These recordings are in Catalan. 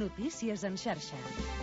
Notícies en xarxa.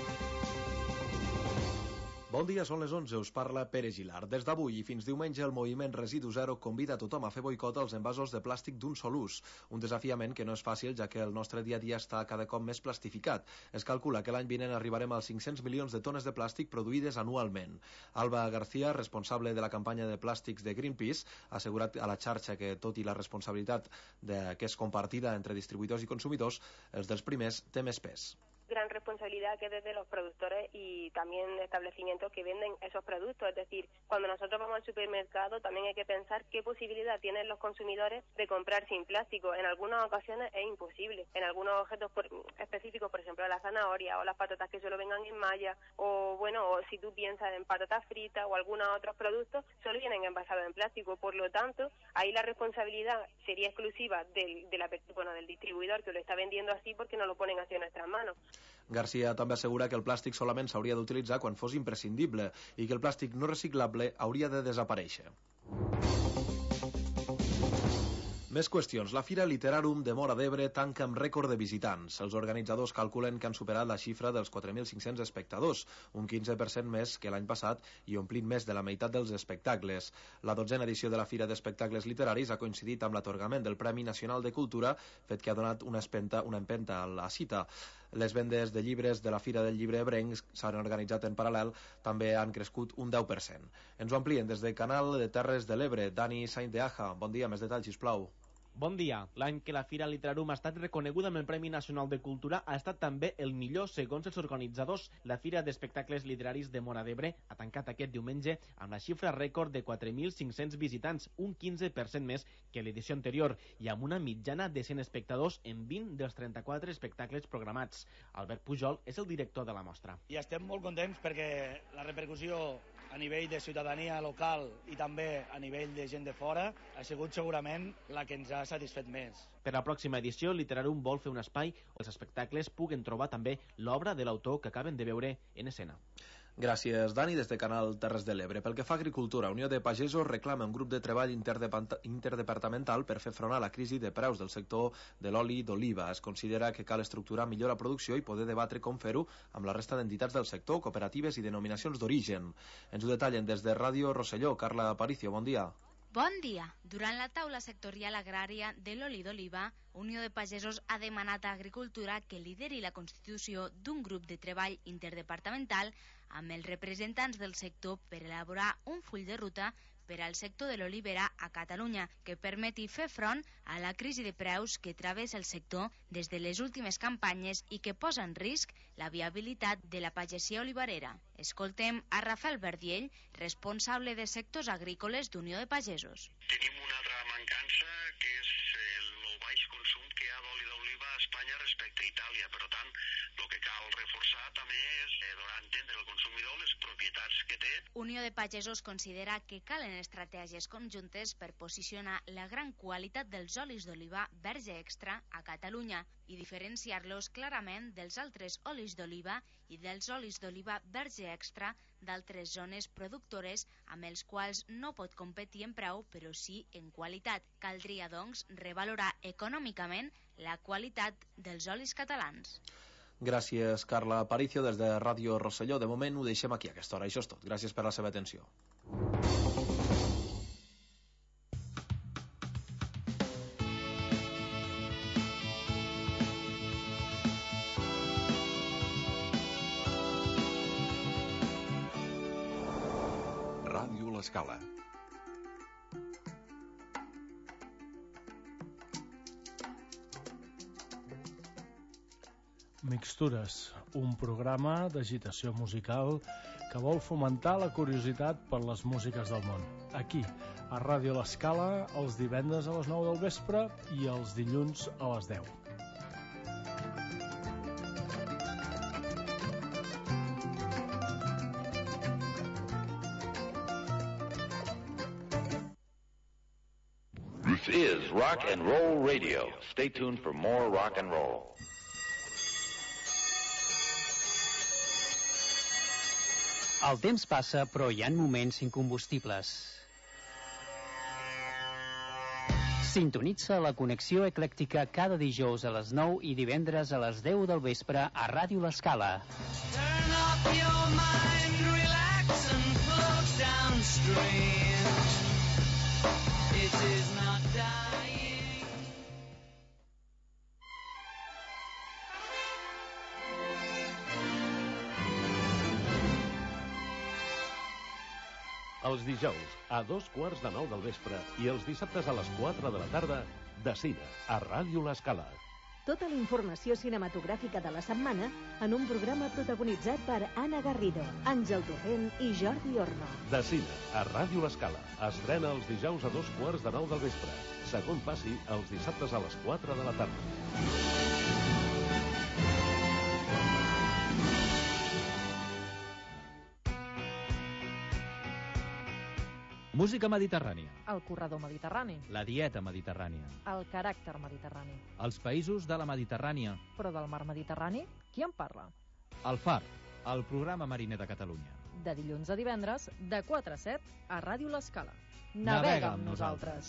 Bon dia, són les 11, us parla Pere Gilar. Des d'avui i fins diumenge el moviment Residu Zero convida a tothom a fer boicot als envasos de plàstic d'un sol ús. Un desafiament que no és fàcil, ja que el nostre dia a dia està cada cop més plastificat. Es calcula que l'any vinent arribarem als 500 milions de tones de plàstic produïdes anualment. Alba García, responsable de la campanya de plàstics de Greenpeace, ha assegurat a la xarxa que, tot i la responsabilitat que és compartida entre distribuïdors i consumidors, els dels primers té més pes. Gran responsabilidad que desde los productores y también establecimientos que venden esos productos. Es decir, cuando nosotros vamos al supermercado también hay que pensar qué posibilidad tienen los consumidores de comprar sin plástico. En algunas ocasiones es imposible. En algunos objetos específicos, por ejemplo la zanahoria o las patatas que solo vengan en malla, o si tú piensas en patatas fritas o algunos otros productos, solo vienen envasados en plástico. Por lo tanto, ahí la responsabilidad sería exclusiva del distribuidor que lo está vendiendo así, porque no lo ponen hacia nuestras manos. García també assegura que el plàstic solament s'hauria d'utilitzar quan fos imprescindible i que el plàstic no reciclable hauria de desaparèixer. Més qüestions. La Fira Literarum de Móra d'Ebre tanca amb rècord de visitants. Els organitzadors calculen que han superat la xifra dels 4.500 espectadors, un 15% més que l'any passat i omplint més de la meitat dels espectacles. La 12a edició de la Fira d'Espectacles Literaris ha coincidit amb l'atorgament del Premi Nacional de Cultura, fet que ha donat una empenta a la cita. Les vendes de llibres de la Fira del Llibre Ebrenc s'han organitzat en paral·lel, també han crescut un 10%. Ens ho amplien des del Canal de Terres de l'Ebre. Dani Sainz de Aja, bon dia, més detalls, sisplau. Bon dia. L'any que la Fira Literarum ha estat reconeguda amb el Premi Nacional de Cultura ha estat també el millor segons els organitzadors. La Fira d'Espectacles Literaris de Móra d'Ebre ha tancat aquest diumenge amb la xifra rècord de 4.500 visitants, un 15% més que l'edició anterior, i amb una mitjana de 100 espectadors en 20 dels 34 espectacles programats. Albert Pujol és el director de la mostra. I estem molt contents perquè la repercussió a nivell de ciutadania local i també a nivell de gent de fora ha sigut segurament la que ens ha satisfet més. Per la pròxima edició, Literarum vol fer un espai on els espectacles puguen trobar també l'obra de l'autor que acaben de veure en escena. Gràcies, Dani, des de Canal Terres de l'Ebre. Pel que fa a agricultura, Unió de Pagesos reclama un grup de treball interdepartamental per fer front a la crisi de preus del sector de l'oli d'oliva. Es considera que cal estructurar millor la producció i poder debatre com fer-ho amb la resta d'entitats del sector, cooperatives i denominacions d'origen. Ens ho detallen des de Ràdio Rosselló. Carla Aparicio, bon dia. Bon dia. Durant la taula sectorial agrària de l'oli d'oliva, Unió de Pagesos ha demanat a Agricultura que lideri la constitució d'un grup de treball interdepartamental amb els representants del sector per elaborar un full de ruta per al sector de l'olivera a Catalunya que permeti fer front a la crisi de preus que travessa el sector des de les últimes campanyes i que posa en risc la viabilitat de la pagesia olivarera. Escoltem a Rafael Verdiell, responsable de sectors agrícoles d'Unió de Pagesos. Tenim una altra mancança que és el baix consum que hi ha d'oli d'oliva a Espanya respecte a Itàlia. Per tant, el que cal reforçar també és donar a entendre al consumidor les propietats que té. Unió de Pagesos considera que calen estratègies conjuntes per posicionar la gran qualitat dels olis d'oliva verge extra a Catalunya i diferenciar-los clarament dels altres olis d'oliva i dels olis d'oliva verge extra d'altres zones productores amb els quals no pot competir en preu, però sí en qualitat. Caldria, doncs, revalorar econòmicament la qualitat dels olis catalans. Gràcies, Carla Aparicio, des de Ràdio Rosselló. De moment ho deixem aquí a aquesta hora. Això és tot. Gràcies per la seva atenció. Ràdio L'Escala. Mixtures, un programa d'agitació musical que vol fomentar la curiositat per les músiques del món. Aquí, a Ràdio L'Escala, els divendres a les 9 del vespre i els dilluns a les 10. This is Rock and Roll Radio. Stay tuned for more rock and roll. El temps passa, però hi ha moments incombustibles. Sintonitza la connexió eclèctica cada dijous a les 9 i divendres a les 10 del vespre a Ràdio L'Escala. Turn off your mind, relax and float downstream. It is not dying. Els dijous, a 2:45 del vespre i els dissabtes a les 4 de la tarda, de cine, a Ràdio L'Escala. Tota la informació cinematogràfica de la setmana en un programa protagonitzat per Anna Garrido, Àngel Torrent i Jordi Orno. De cine, a Ràdio L'Escala. Estrena els dijous a 2:45 del vespre. Segon passi, els dissabtes a les 4 de la tarda. Música mediterrània. El corredor mediterrani. La dieta mediterrània. El caràcter mediterrani. Els països de la Mediterrània. Però del mar Mediterrani, qui en parla? El Far, el programa mariner de Catalunya. De dilluns a divendres, de 4 a 7, a Ràdio L'Escala. Navega amb nosaltres.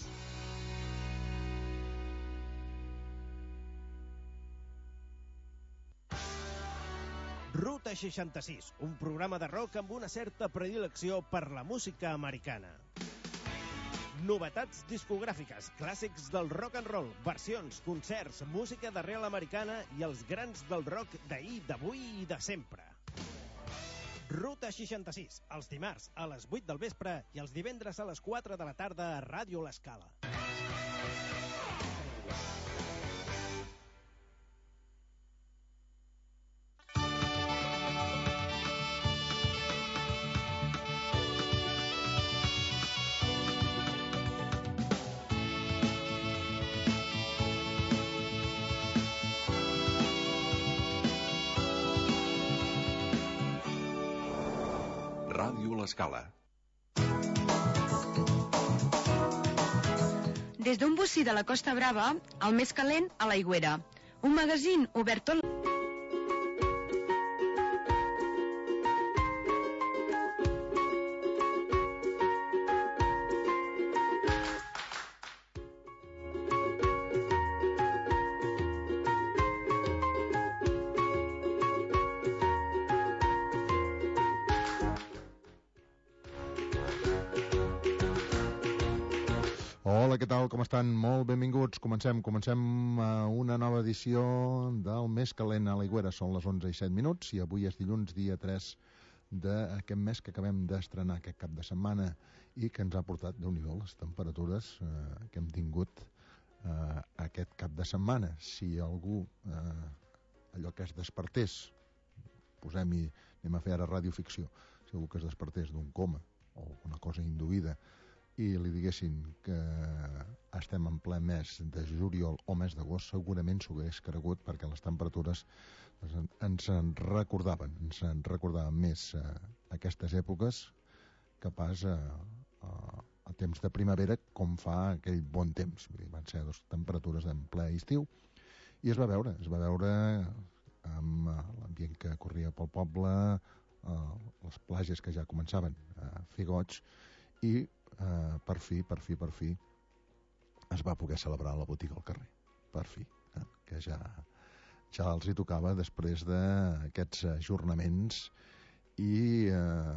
Ruta 66, un programa de rock amb una certa predilecció per la música americana. Novetats discogràfiques, clàssics del rock and roll, versions, concerts, música d'arrel americana i els grans del rock d'ahir, d'avui i de sempre. Ruta 66, els dimarts a les 8 del vespre i els divendres a les 4 de la tarda a Ràdio L'Escala. Ràdio L'Escala. Des d'un bocí de la Costa Brava, el més calent a l'Aigüera. Un magazín obert tot... Hola, què tal? Com estan? Molt benvinguts. Comencem una nova edició del Més Calent a l'Aigüera. Són les 11:07 i avui és dilluns, dia 3 d'aquest mes que acabem d'estrenar aquest cap de setmana i que ens ha portat, Déu-n'hi-do, les temperatures que hem tingut aquest cap de setmana. Si algú, allò que es despertés, anem a fer ara radioficció, si algú que es despertés d'un coma o una cosa induïda i li diguessin que estem en ple mes de juliol o mes d'agost, segurament s'ho hagués cregut, perquè les temperatures ens en recordaven més aquestes èpoques que pas a temps de primavera, com fa aquell bon temps. Van ser temperatures en ple estiu i es va veure amb l'ambient que corria pel poble, les platges que ja començaven a fer goig i per fi es va poder celebrar la botiga al carrer, per fi, que ja els hi tocava després d'aquests ajornaments i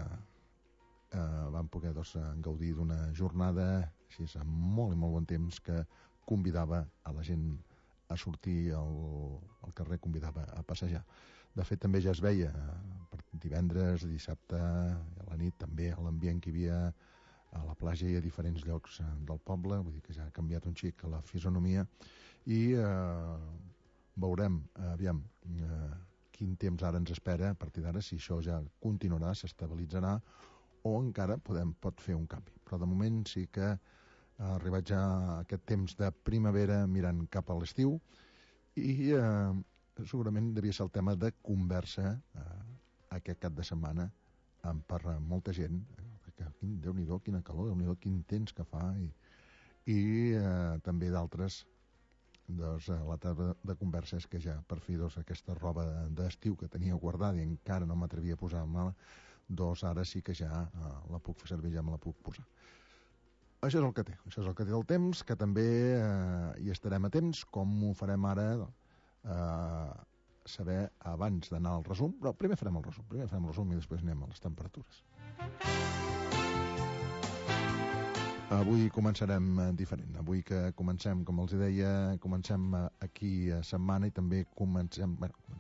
van poder gaudir d'una jornada així, amb molt i molt bon temps, que convidava a la gent a sortir al carrer, convidava a passejar. De fet, també ja es veia divendres, dissabte, a la nit, també l'ambient que hi havia a la platja i a diferents llocs del poble, vull dir que ja ha canviat un xic la fisonomia i veurem, aviam, quin temps ara ens espera a partir d'ara, si això ja continuarà, s'estabilitzarà o encara pot fer un canvi. Però de moment sí que ha arribat ja aquest temps de primavera mirant cap a l'estiu i segurament devia ser el tema de conversa aquest cap de setmana per molta gent. Déu-n'hi-do, quina calor, Déu-n'hi-do, quin temps que fa i també d'altres la tarda de converses que ja per fi aquesta roba d'estiu que tenia guardada i encara no m'atrevia a posar-me ara sí que ja la puc fer servir, ja me la puc posar. Això és el que té. Això és el que té el temps, que també hi estarem a temps, com ho farem ara, saber abans d'anar al resum. Però primer farem el resum i després anem a les temperatures. Avui començarem diferent. Avui que comencem, com els deia, comencem aquí a setmana i també comencem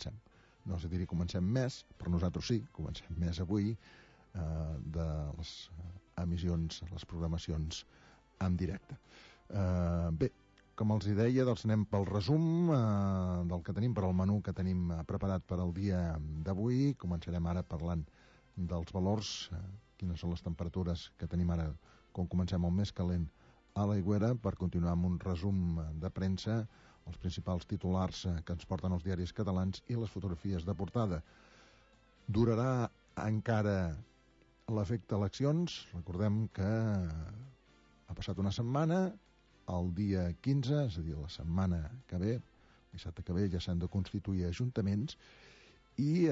més, però nosaltres sí, comencem més avui de les emissions, les programacions en directe. Bé, com els deia, doncs anem pel resum del que tenim, per al menú que tenim preparat per al dia d'avui. Començarem ara parlant dels valors, quines són les temperatures que tenim ara quan comencem el més calent a l'Aigüera, per continuar amb un resum de premsa, els principals titulars que ens porten els diaris catalans i les fotografies de portada. Durarà encara l'efecte eleccions. Recordem que ha passat una setmana, el dia 15, és a dir, la setmana que ve, dissabte que ve, ja s'han de constituir ajuntaments i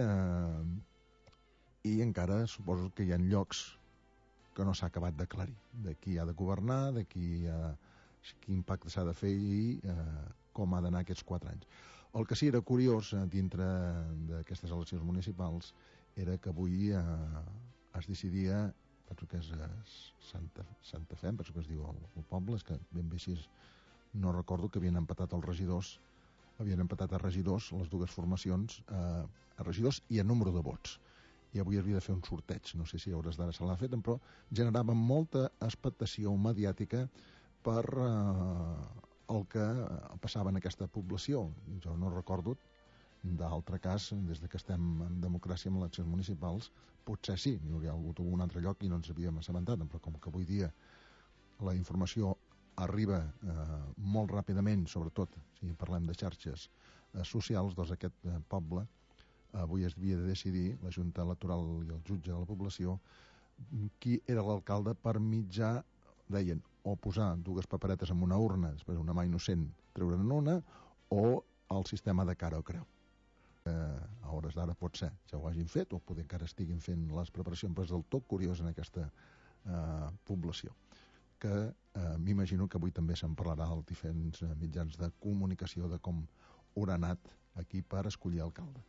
encara suposo que hi ha llocs que no s'ha acabat d'aclarir, de qui ha de governar, de quin impacte s'ha de fer i com ha d'anar aquests 4 anys. El que sí era curiós dintre d'aquestes eleccions municipals era que avui es decidia, penso que és Santa Fe, penso que es diu el poble, és que ben bé així no recordo, que havien empatat a regidors les dues formacions, a regidors i a número de vots. I avui havia de fer un sorteig, no sé si a hores d'ara se l'ha fet, però generava molta expectació mediàtica per el que passava en aquesta població. Jo no recordo d'altre cas, des que estem en democràcia en eleccions municipals, potser sí, n'hi hauria hagut algun altre lloc i no ens havíem assabentat, però com que avui dia la informació arriba molt ràpidament, sobretot si parlem de xarxes socials, doncs aquest poble avui es havia de decidir, la Junta Electoral i el jutge de la població, qui era l'alcalde per mitjà, deien, o posar dues paperetes en una urna, després una mà innocent treure'n una, o el sistema de cara o creu. A hores d'ara pot ser ja ho hagin fet, o poder encara estiguin fent les preparacions, però és del tot curiós en aquesta població, que m'imagino que avui també se'n parlarà als diferents mitjans de comunicació de com haurà anat aquí per escollir alcalde.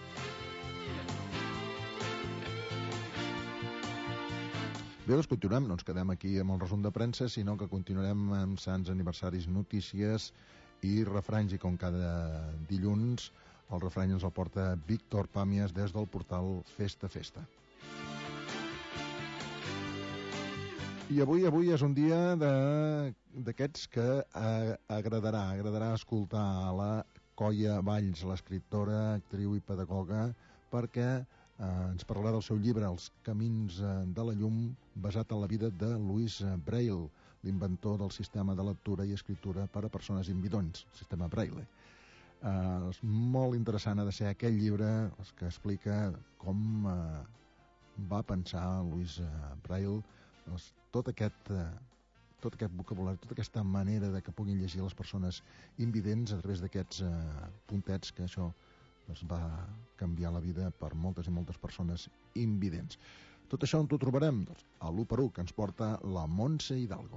Bé, doncs continuem, no ens quedem aquí amb el resum de premsa, sinó que continuarem amb sants, aniversaris, notícies i refranys, i com cada dilluns el refrany ens el porta Víctor Pàmies des del portal Festa Festa. I avui és un dia d'aquests que agradarà escoltar la Coia Valls, l'escriptora, actriu i pedagoga, perquè ens parlarà del seu llibre Els camins de la llum, basat en la vida de Louis Braille, l'inventor del sistema de lectura i escriptura per a persones invidents, el sistema Braille. És molt interessant ha de ser aquell llibre que explica com va pensar Louis Braille, tot aquest vocabulari, tota aquesta manera de que puguin llegir les persones invidents a través d'aquests puntets, que això va canviar la vida per moltes i moltes persones invidents. Tot això on t'ho trobarem? Doncs a l'1x1, que ens porta la Montse Hidalgo.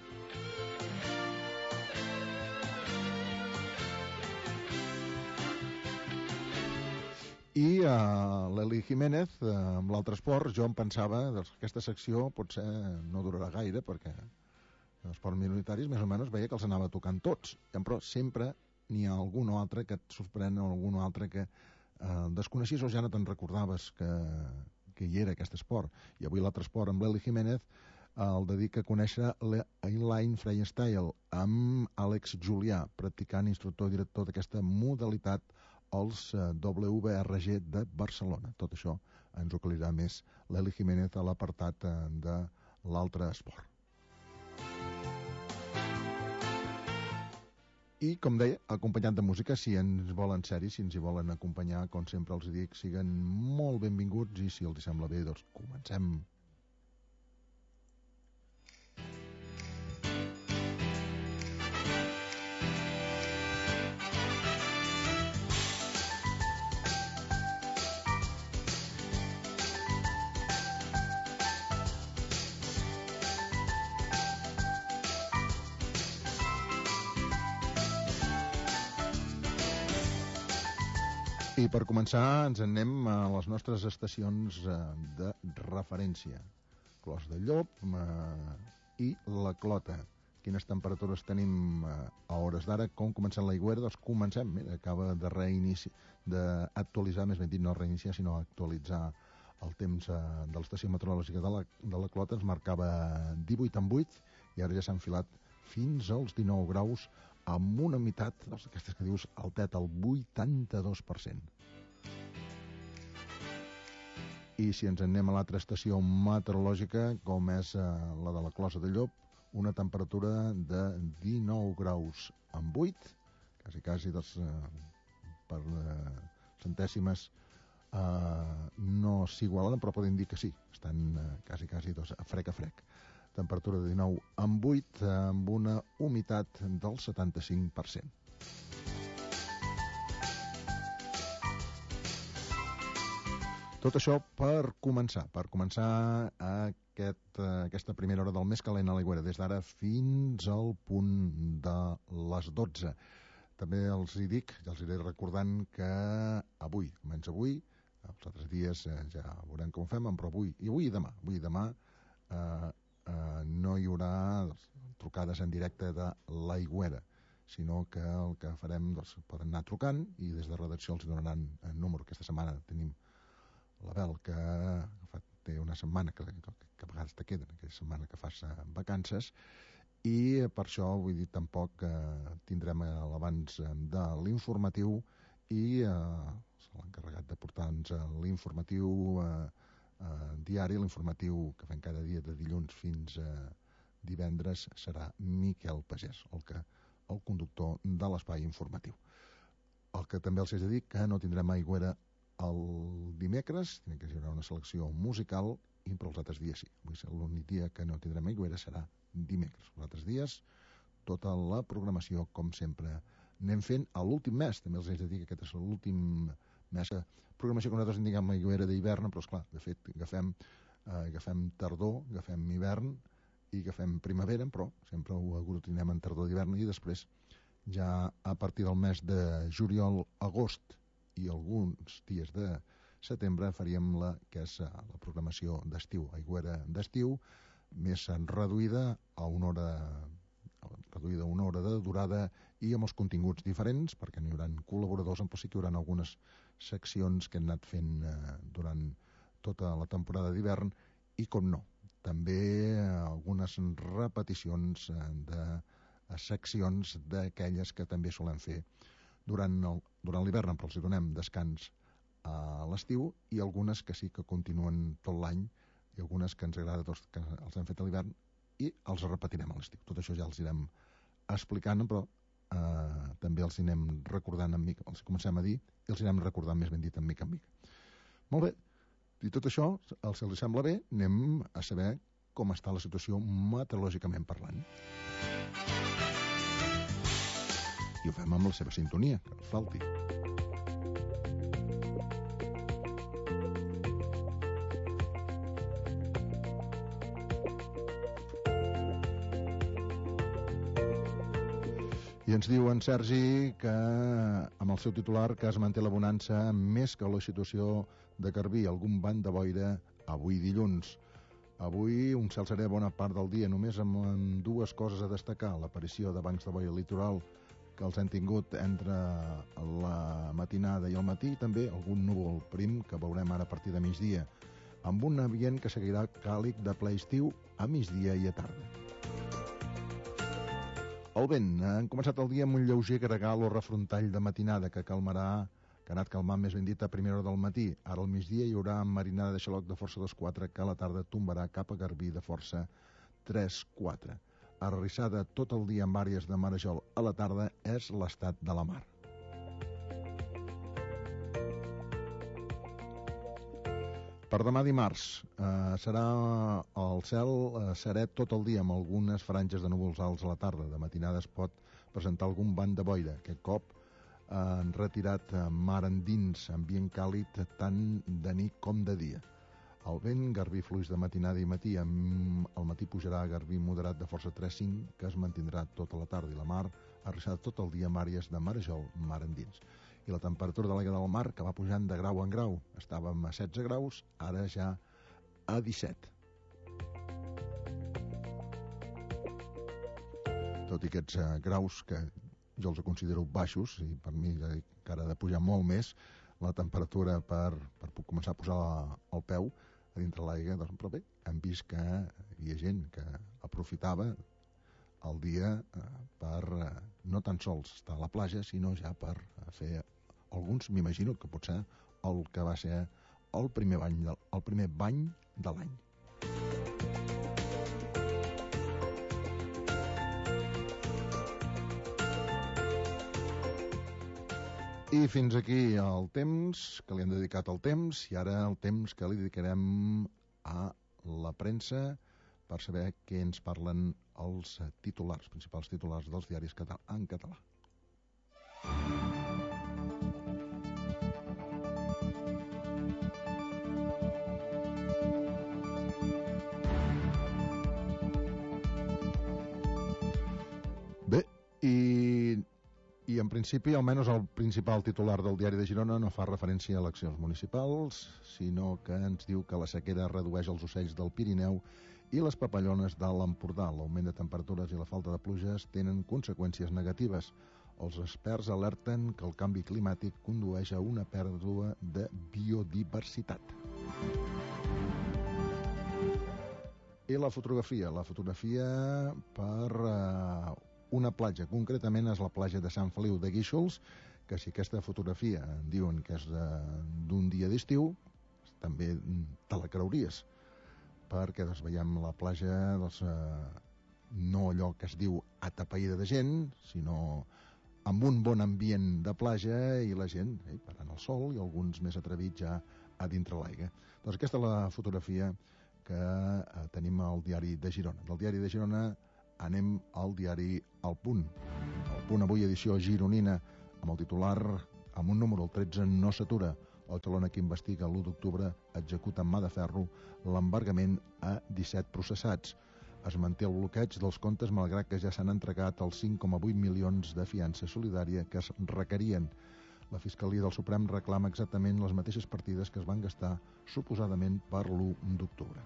I l'Eli Jiménez, amb l'altre esport, jo em pensava que aquesta secció potser no durarà gaire, perquè l'esport minoritaris més o menys veia que els anava tocant tots, però sempre n'hi ha algun o altre que et sorprèn, o algun o altre que desconeixies o ja no te'n recordaves que hi era aquest esport. I avui l'altre esport amb l'Eli Jiménez el dedica a conèixer l'inline freestyle amb Àlex Julià, practicant, instructor i director d'aquesta modalitat als WRG de Barcelona. Tot això ens ho aclarirà més l'Eli Jiménez a l'apartat de l'altre esport. I, com deia, acompanyat de música, si ens volen ser-hi, si ens hi volen acompanyar, com sempre els dic, siguen molt benvinguts, i si els sembla bé, doncs comencem. I per començar ens en anem a les nostres estacions de referència. Clos de Llop i la Clota. Quines temperatures tenim a hores d'ara? Com comencem l'Aigüera? Doncs comencem. Mira, acaba d'actualitzar, més ben dit, no reiniciar, sinó actualitzar el temps de l'estació meteorològica de la Clota. Ens marcava 18,8 i ara ja s'ha enfilat fins als 19 graus amb una humitat, d'aquestes que dius, altet, al 82%. I si ens anem a l'altra estació meteorològica, com és la de la Closa de Llop, una temperatura de 19 graus amb 8, quasi per centèsimes no s'igualen, però podem dir que sí, estan quasi a frec a frec. Temperatura de 19 amb 8, amb una humitat del 75%. Tot això per començar aquesta primera hora del més calent a l'Aigüera, des d'ara fins al punt de les 12. També els hi dic, ja els iré recordant que avui, almenys avui, els altres dies ja veurem com ho fem, però avui i demà no hi haurà trucades en directe de l'Aigüera, sinó que el que farem, poden anar trucant i des de redacció els donaran el número. Aquesta setmana tenim la Bel, que té una setmana que a vegades te queden, aquella setmana que fas vacances, i per això vull dir tampoc tindrem l'abans de l'informatiu i l'encarregat de portar-nos l'informatiu diari, l'informatiu que fem cada dia de dilluns fins a divendres serà Miquel Pagès, el conductor de l'espai informatiu. El que també els he de dir que no tindrem Aigüera el dimecres, que hi haurà una selecció musical, i per els altres dies sí. Avui l'únic dia que no tindrem Aigüera serà dimecres. Els altres dies, tota la programació, com sempre, anem fent a l'últim mes. També els he de dir que aquest és l'últim mes de programació que nosaltres en diguem Aigüera d'hivern, però esclar, de fet agafem tardor, agafem hivern i agafem primavera, però sempre ho aglutinem en tardor d'hivern, i després ja a partir del mes de juliol, agost i alguns dies de setembre faríem que és la programació d'estiu, Aigüera d'estiu, més reduïda a una hora de durada i amb els continguts diferents, perquè no hi haurà col·laboradors, però sí que hi haurà algunes seccions que hem anat fent durant tota la temporada d'hivern i, com no, també algunes repeticions de seccions d'aquelles que també solem fer durant l'hivern, però els donem descans a l'estiu, i algunes que sí que continuen tot l'any, i algunes que ens agrada que els hem fet a l'hivern i els repetirem a l'estiu. Tot això ja els irem explicant, però també els anem recordant els comencem a dir i els anem recordant, més ben dit, en mica en mica. Molt bé, i tot això, si els sembla bé, anem a saber com està la situació meteorològicament parlant. I ho fem amb la seva sintonia, que no falti. I ens diu en Sergi que, amb el seu titular, que es manté la bonança més que la situació de Garbí, algun vent de boira avui dilluns. Avui un cel serè bona part del dia, només amb dues coses a destacar: l'aparició de bancs de boira litoral, que els hem tingut entre la matinada i el matí, i també algun núvol prim que veurem ara a partir de migdia, amb un ambient que seguirà càlid de ple estiu a migdia i a tarda. El vent, han començat el dia amb un lleuger gregal o refrontall de matinada que ha anat calmant, més ben dit, a primera hora del matí. Ara al migdia hi haurà marinada de xaloc de força 2-4 que a la tarda tombarà cap a Garbí de força 3-4. Arrissada tot el dia amb àrees de marejol a la tarda és l'estat de la mar. Per demà dimarts serà el cel serè tot el dia amb algunes franges de núvols alts a la tarda. De matinada es pot presentar algun vent de boira. Aquest cop han retirat mar endins, ambient càlid tant de nit com de dia. El vent, Garbí fluix de matinada i matí, al matí pujarà a Garbí moderat de força 3-5, que es mantindrà tota la tarda, i la mar arrissada tot el dia amb àrees de marejol mar endins. I I la temperatura de l'aigua del mar, que va pujant de grau en grau, estàvem a 16 graus, ara ja a 17. Tot i aquests graus que jo els considero baixos, i per mi encara ha de pujar molt més la temperatura per començar a posar el peu a dintre l'aigua, doncs, però bé, hem vist que hi havia gent que aprofitava el dia per no tan sols estar a la platja, sinó ja per fer alguns, m'imagino que pot ser el que va ser el primer bany de l'any. I fins aquí el temps que li hem dedicat al temps, i ara el temps que li dedicarem a la premsa per saber què ens parlen els titulars, principals titulars dels diaris en català. Bé, i en principi, almenys el principal titular del diari de Girona no fa referència a eleccions municipals, sinó que ens diu que la sequera redueix els ocells del Pirineu i les papallones de l'Empordà. L'augment de temperatures i la falta de pluges tenen conseqüències negatives. Els experts alerten que el canvi climàtic condueix a una pèrdua de biodiversitat. I la fotografia per una platja, concretament és la platja de Sant Feliu de Guíxols, que si aquesta fotografia diuen que és d'un dia d'estiu, també te la creuries, perquè veiem la platja no allò que es diu atapeïda de gent, sinó amb un bon ambient de platja i la gent parant el sol i alguns més atrevits ja a dintre l'aigua. Doncs aquesta és la fotografia que tenim al diari de Girona. Del diari de Girona anem al diari El Punt. El Punt avui, edició gironina, amb el titular, amb un número, el 13, no s'atura. El talón que investiga l'1 d'octubre executa amb mà de ferro l'embargament a 17 processats. Es manté el bloqueig dels comptes malgrat que ja s'han entregat els 5,8 milions de fiança solidària que es requerien. La Fiscalia del Suprem reclama exactament les mateixes partides que es van gastar suposadament per l'1 d'octubre.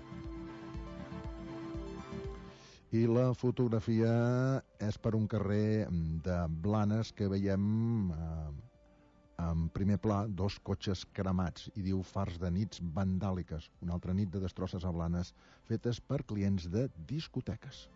I la fotografia és per un carrer de Blanes que veiem en primer pla dos cotxes cremats i diu fars de nits vandàliques, una altra nit de destrosses a Blanes fetes per clients de discoteques.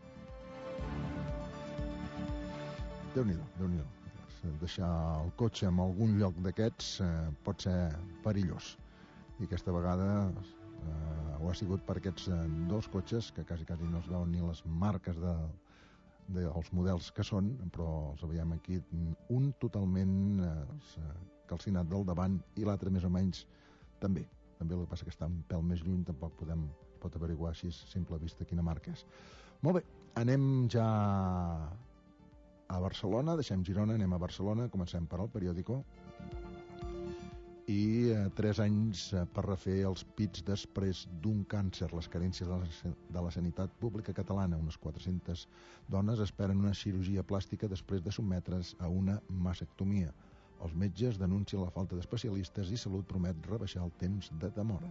Déu-n'hi-do. Deixar el cotxe en algun lloc d'aquests pot ser perillós, i aquesta vegada ho ha sigut per aquests dos cotxes que quasi no es veuen ni les marques dels models que són, però els veiem aquí, un totalment calcinat del davant i l'altre més o menys també el que passa que està un pèl més lluny, tampoc pot averiguar així a simple vista quina marca és. Molt bé, anem ja a Barcelona, deixem Girona, anem a Barcelona, comencem per El Periódico. I 3 anys per refer els pits després d'un càncer. Les carències de la sanitat pública catalana. Unes 400 dones esperen una cirurgia plàstica després de sotmetre's a una mastectomia. Els metges denuncien la falta d'especialistes i Salut promet rebaixar el temps de demora.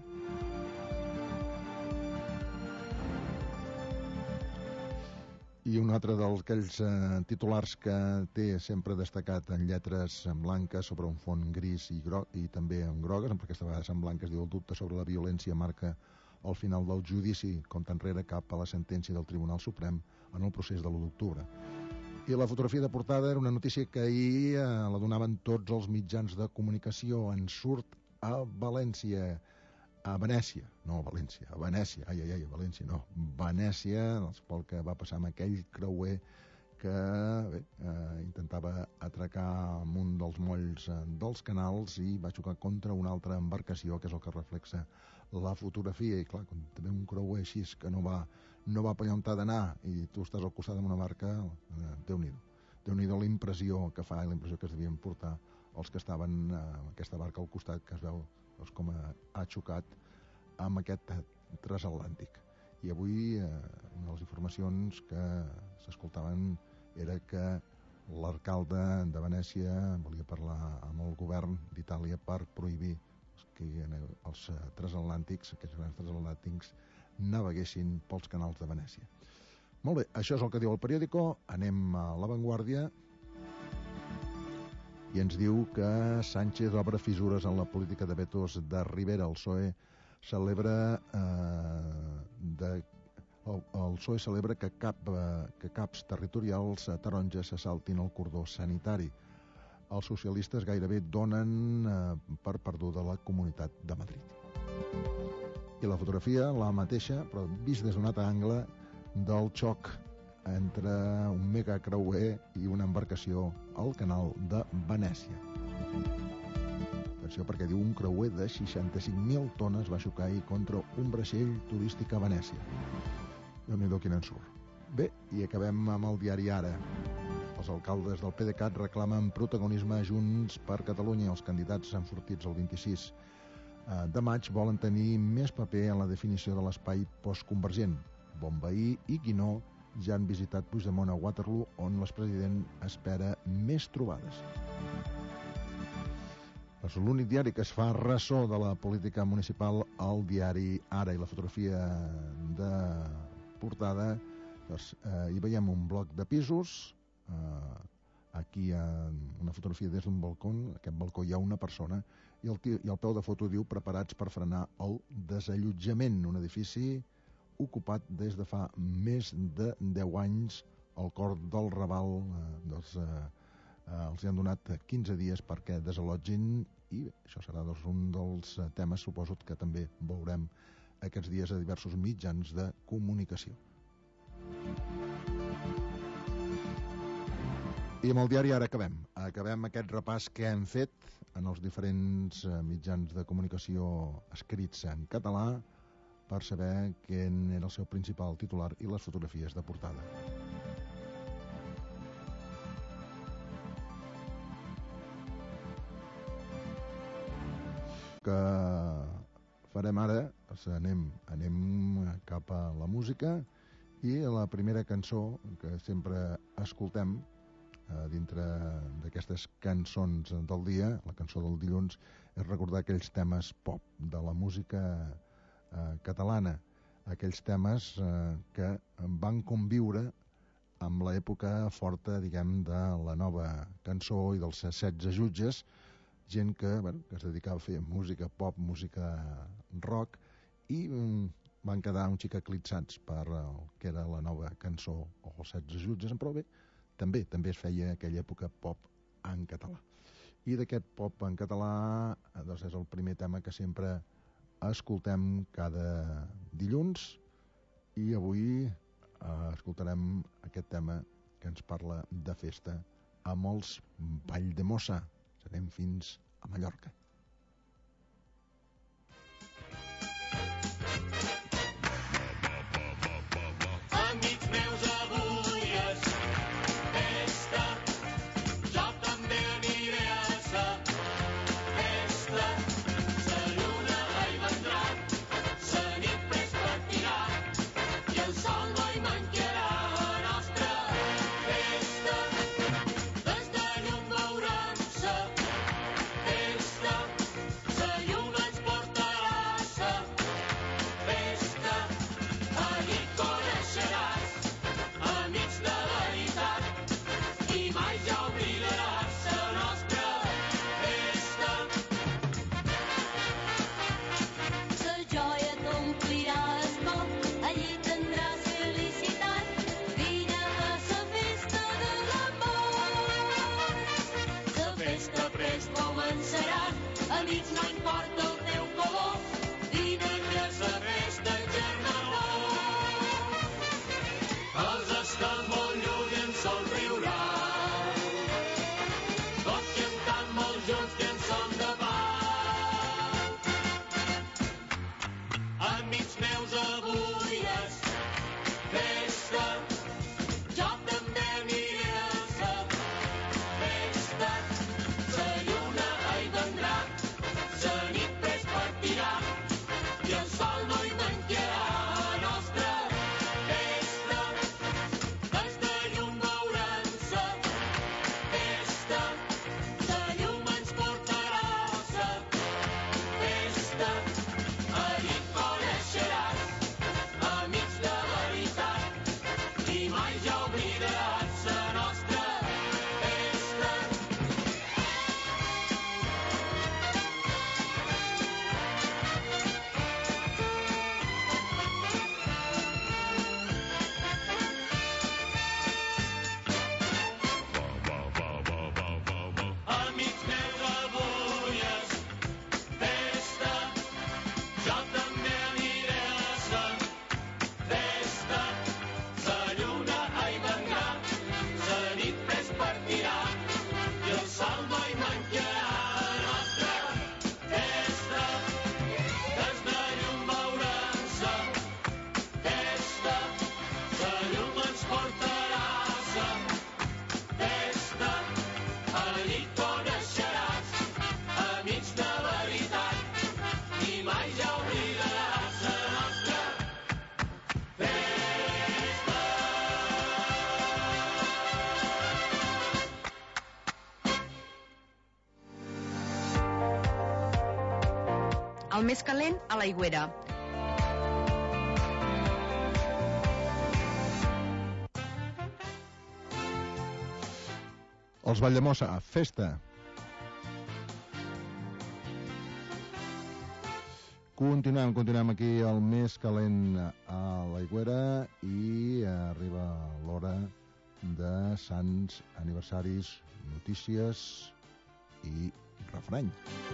I un altre d'aquells titulars que té sempre destacat en lletres blanques sobre un fons gris i també en grogues, perquè aquesta vegada en blanques diu el dubte sobre la violència marca el final del judici, compta enrere cap a la sentència del Tribunal Suprem en el procés de l'1 d'octubre. I la fotografia de portada era una notícia que ahir la donaven tots els mitjans de comunicació. En surt a València, a Venècia, no a València, a Venècia, a València no, Venècia, pel que va passar amb aquell creuer que intentava atracar amb un dels molls dels canals i va xocar contra una altra embarcació, que és el que reflexa la fotografia. I clar, quan també un creuer així que no va per allà on t'ha d'anar i tu estàs al costat d'una barca, Déu-n'hi-do la impressió que fa i la impressió que es devien portar els que estaven en aquesta barca al costat, que es veu com ha xocat amb aquest transatlàntic. I avui una de les informacions que s'escoltaven era que L'alcalde de Venècia volia parlar amb el govern d'Itàlia per prohibir que els transatlàntics, aquests grans transatlàntics, naveguessin pels canals de Venècia. Molt bé, això és el que diu el periòdico. Anem a La Vanguardia i ens diu que Sánchez obre fissures en la política de vetos de Rivera. El PSOE celebra que caps territorials taronges se saltin el cordó sanitari. Els socialistes gairebé donen per perduda la Comunitat de Madrid. I la fotografia, la mateixa, però vist des d'un altre angle, del xoc entre un megacreuer i una embarcació al canal de Venècia. Atenció, perquè diu un creuer de 65.000 tones va xocar ahir contra un vaixell turístic a Venècia. Déu-n'hi-do quin ensurt. Bé, i acabem amb el diari Ara. Els alcaldes del PDeCAT reclamen protagonisme a Junts per Catalunya. Els candidats enfortits el 26 de maig volen tenir més paper en la definició de l'espai postconvergent. Bonvehí i Guinó ja han visitat Puigdemont a Waterloo, on l'expresident espera més trobades. És l'únic diari que es fa ressò de la política municipal, al diari Ara, i la fotografia de portada, doncs, hi veiem un bloc de pisos, aquí hi ha una fotografia des d'un balcó, en aquest balcó hi ha una persona, i el peu de foto diu preparats per frenar el desallotjament, un edifici ocupat des de fa més de 10 anys al cor del Raval. Els han donat 15 dies perquè desallotgin, i això serà un dels temes, suposo, que també veurem aquests dies a diversos mitjans de comunicació. I amb el diari Ara acabem aquest repàs que hem fet en els diferents mitjans de comunicació escrits en català per saber quin era el seu principal titular i les fotografies de portada. Que farem ara, anem cap a la música, i la primera cançó que sempre escoltem dintre d'aquestes cançons del dia, la cançó del dilluns, és recordar aquells temes pop de la música catalana, aquells temes que van conviure amb l'època forta, diguem, de la nova cançó i dels 16 jutges, gent que es dedicava a fer música pop, música rock, i van quedar un xic eclipsats per el que era la nova cançó o els 16 jutges, però bé, també es feia aquella època pop en català. I d'aquest pop en català doncs és el primer tema que sempre escoltem cada dilluns, i avui escoltarem aquest tema que ens parla de festa amb els Valldemossa. Serem fins a Mallorca. Amics meus, avui és festa, jo també aniré a sa festa. Sa lluna hi vendrà, sa nit pres partirà, i el sol no hi mancarà a nostra festa. Des de llum veurem sa festa. més calent a l'Aigüera. Els Valldemossa, festa. Continuem aquí el més calent a l'Aigüera i arriba l'hora de sants, aniversaris, notícies i refrany.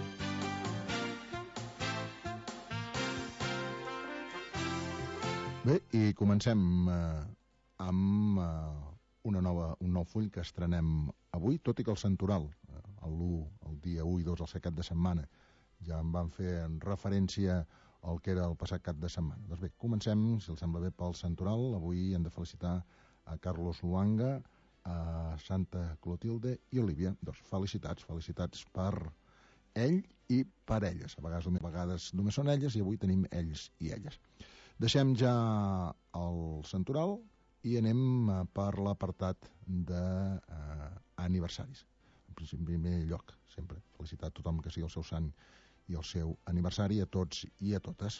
Bé, i comencem amb un nou full que estrenem avui, tot i que el Santoral, el dia 1 i 2, el ser cap de setmana, ja em van fer en referència al que era el passat cap de setmana. Doncs bé, comencem, si els sembla bé, pel Santoral. Avui hem de felicitar a Carlos Luanga, a Santa Clotilde i Olivia. Doncs felicitats per ell i per elles. A vegades només són elles i avui tenim ells i elles. Deixem ja el Santoral i anem per l'apartat d'aniversaris. En primer lloc, sempre felicitar a tothom que sigui el seu sant i el seu aniversari, a tots i a totes.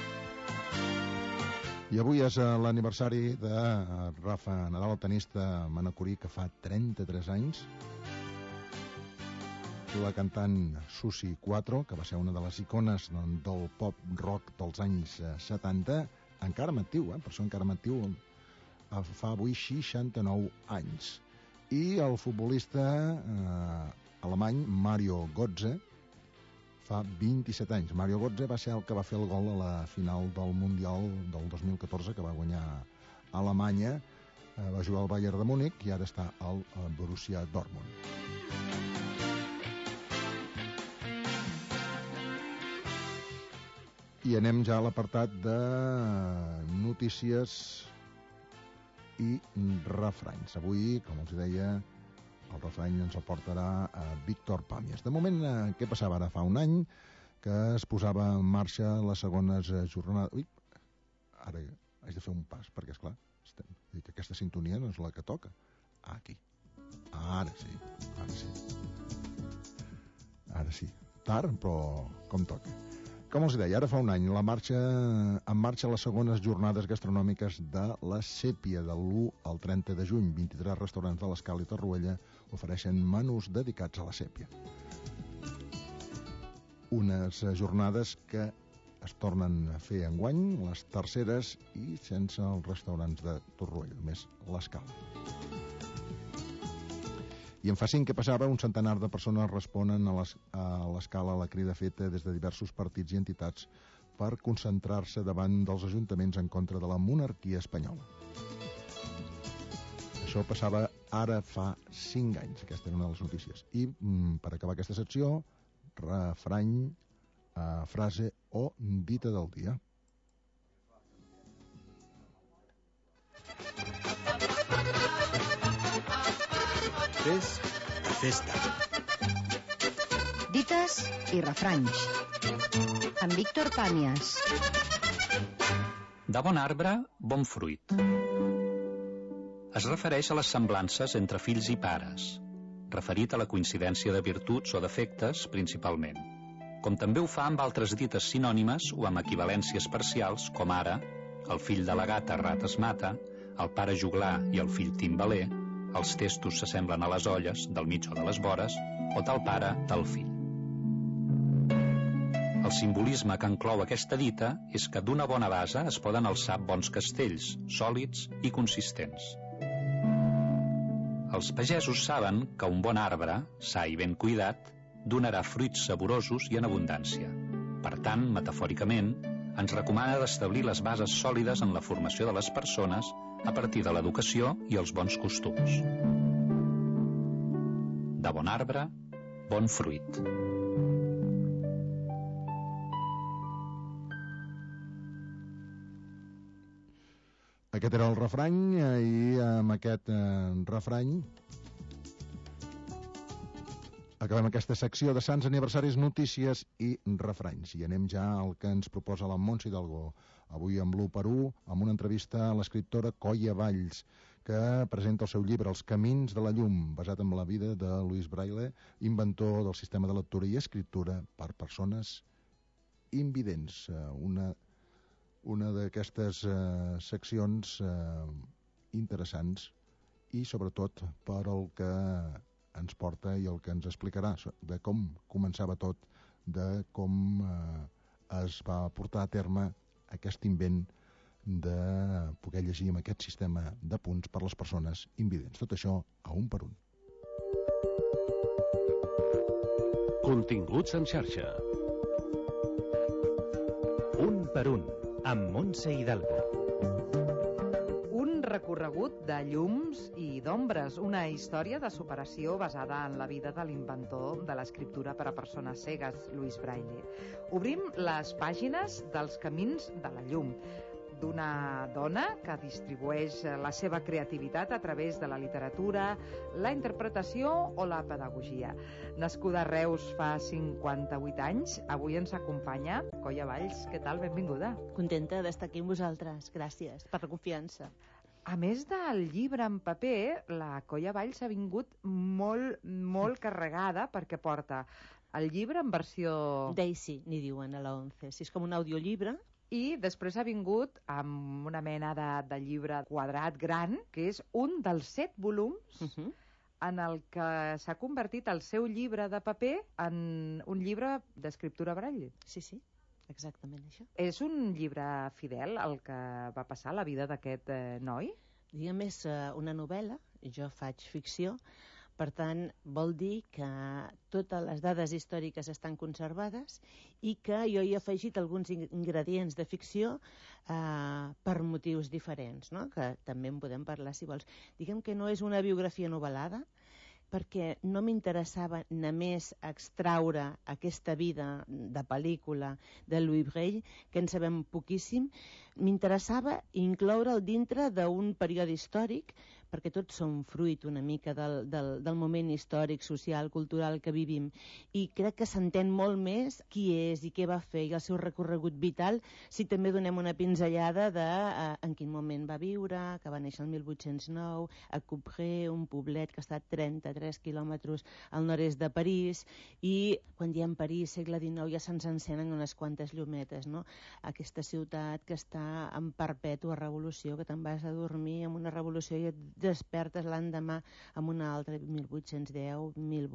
I avui és l'aniversari de Rafa Nadal, el tenista manacorí, que fa 33 anys. La cantant Susi 4, que va ser una de les icones del pop rock dels anys 70, encara en actiu, per això encara en actiu, fa avui 69 anys. I el futbolista alemany Mario Götze fa 27 anys. Mario Götze va ser el que va fer el gol a la final del Mundial del 2014, que va guanyar Alemanya, va jugar al Bayern de Múnich i ara està al Borussia Dortmund. I anem ja a l'apartat de notícies i refranys. Avui, com els deia, el refrany ens el portarà a Víctor Pàmies. De moment, què passava ara? Fa un any que es posava en marxa les segones jornades... Ui, ara haig de fer un pas, perquè, esclar, aquesta sintonia no és la que toca. Aquí. Ara sí. Ara sí. Tard, però com toca. Com els deia, ara fa un any en marxa les segones jornades gastronòmiques de la Sèpia, de l'1 al 30 de juny. 23 restaurants de l'Escala i Torroella ofereixen menús dedicats a la sèpia. Unes jornades que es tornen a fer enguany, les terceres, i sense els restaurants de Torroella, només l'Escala. I en fa 5 que passava, un centenar de persones responen a l'Escala a la crida feta des de diversos partits i entitats per concentrar-se davant dels ajuntaments en contra de la monarquia espanyola. Això passava ara fa 5 anys, aquesta era una de les notícies. I per acabar aquesta secció, refrany, frase o dita del dia. És festa. Dites i refranys. Amb Víctor Pàmies. De bon arbre, bon fruit. Es refereix a les semblances entre fills i pares, referit a la coincidència de virtuts o defectes, principalment. Com també ho fa amb altres dites sinònimes o amb equivalències parcials, com ara el fill de la gata rat es mata, el pare juglar i el fill timbaler, els testos s'assemblen a les olles, del mig o de les vores, o tal pare, tal fill. El simbolisme que enclou aquesta dita és que d'una bona base es poden alçar bons castells, sòlids i consistents. Els pagesos saben que un bon arbre, sa i ben cuidat, donarà fruits saborosos i en abundància. Per tant, metafòricament, ens recomana d'establir les bases sòlides en la formació de les persones a partir de l'educació i els bons costums. De bon arbre, bon fruit. Aquest era el refrany i amb aquest refrany acabem aquesta secció de Sants, Aniversaris, Notícies i Refranys. I anem ja al que ens proposa la Montse Hidalgo. Avui amb l'1x1, amb una entrevista a l'escriptora Coia Valls, que presenta el seu llibre Els camins de la llum, basat en la vida de Louis Braille, inventor del sistema de lectura i escriptura per persones invidents, una d'aquestes seccions interessants i sobretot per el que ens porta i el que ens explicarà de com començava tot, de com es va portar a terme aquest invent de poder llegir amb aquest sistema de punts per les persones invidents. Tot això a un per un. Continguts en xarxa. Un per un, amb Montse Hidalgo. Un recorregut de llums i d'ombres, una història de superació basada en la vida de l'inventor de l'escriptura per a persones cegues, Louis Braille. Obrim les pàgines dels camins de la llum, d'una dona que distribueix la seva creativitat a través de la literatura, la interpretació o la pedagogia. Nascuda a Reus fa 58 anys, avui ens acompanya Coia Valls. Què tal? Benvinguda. Contenta d'estar aquí amb vosaltres. Gràcies per la confiança. A més del llibre en paper, la Coia Valls ha vingut molt carregada perquè porta el llibre en versió... Daisy, n'hi diuen a la 11. Si és com un audiollibre... I després ha vingut amb una mena de llibre quadrat gran, que és un dels 7 volums en el que s'ha convertit el seu llibre de paper en un llibre d'escriptura Braille. Sí, exactament això. És un llibre fidel al que va passar a la vida d'aquest noi? Diguem, és una novel·la, jo faig ficció, per tant, vol dir que totes les dades històriques estan conservades i que jo hi he afegit alguns ingredients de ficció per motius diferents, no? Que també en podem parlar si vols. Diguem que no és una biografia novel·lada, perquè no m'interessava només extraure aquesta vida de pel·lícula de Louis Braille, que en sabem poquíssim. M'interessava incloure'l dintre d'un període històric, perquè tots som fruit una mica del moment històric, social, cultural que vivim, i crec que s'entén molt més qui és i què va fer i el seu recorregut vital si també donem una pinzellada de en quin moment va viure, que va néixer el 1809, a Couperet, un poblet que està a 33 quilòmetres al nord-est de París, i quan diem París, segle XIX, ja se'ns encenen unes quantes llumetes, no? Aquesta ciutat que està en perpètua revolució, que te'n vas a dormir amb una revolució i et despertes l'endemà amb una altra, 1810,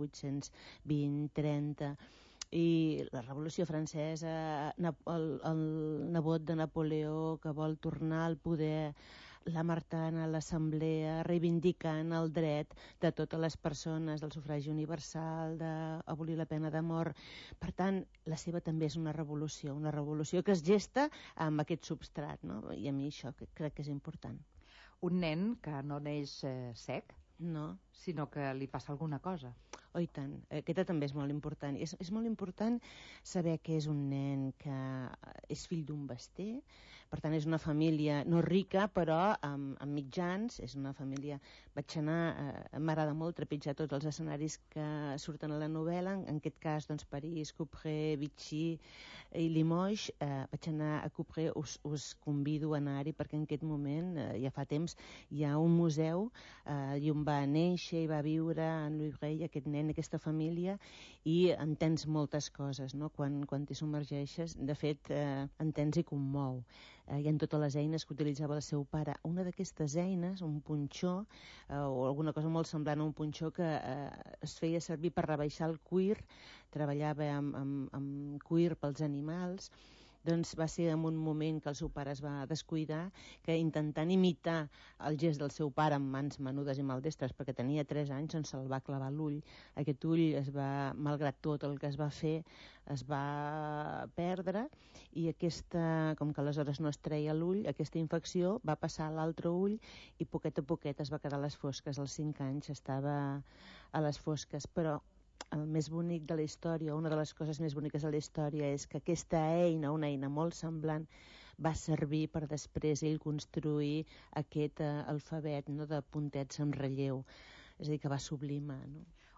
1820, 30... I la Revolució Francesa, el nebot de Napoleó que vol tornar al poder, la Martana, l'Assemblea, reivindicant el dret de totes les persones del sufragi universal, d'abolir la pena de mort. Per tant, la seva també és una revolució que es gesta amb aquest substrat, no? I a mi això crec que és important. Un nen que no neix sec, no, sinó que li passa alguna cosa. Oh, i tant. Aquesta també és molt important. És molt important saber que és un nen que és fill d'un bester, per tant és una família no rica, però amb mitjans, és una família... Vaig anar, m'agrada molt trepitjar tots els escenaris que surten a la novel·la, en aquest cas, doncs, París, Couperet, Vichy i Limoges. Vaig anar a Couperet, us convido a anar-hi, perquè en aquest moment, ja fa temps, hi ha un museu i on va néixer i va viure en Louis Braille, aquest nen, aquesta família, i entens moltes coses, no? Quan t'hi submergeixes, de fet, entens i commou. Hi ha totes les eines que utilitzava el seu pare. Una d'aquestes eines, un punxó, o alguna cosa molt semblant a un punxó que es feia servir per rebaixar el cuir, treballava amb cuir pels animals. Doncs va ser en un moment que el seu pare es va descuidar, que intentant imitar el gest del seu pare amb mans menudes i maldestres, perquè tenia 3 anys, on se'l va clavar l'ull. Aquest ull malgrat tot el que es va fer, es va perdre, i com que aleshores no es treia l'ull, aquesta infecció va passar a l'altre ull i poquet a poquet es va quedar a les fosques. Als 5 anys estava a les fosques, però el més bonic de la història, una de les coses més boniques de la història, és que aquesta eina, una eina molt semblant, va servir per després ell construir aquest alfabet, no?, de puntets en relleu. És a dir, que va sublimar, no?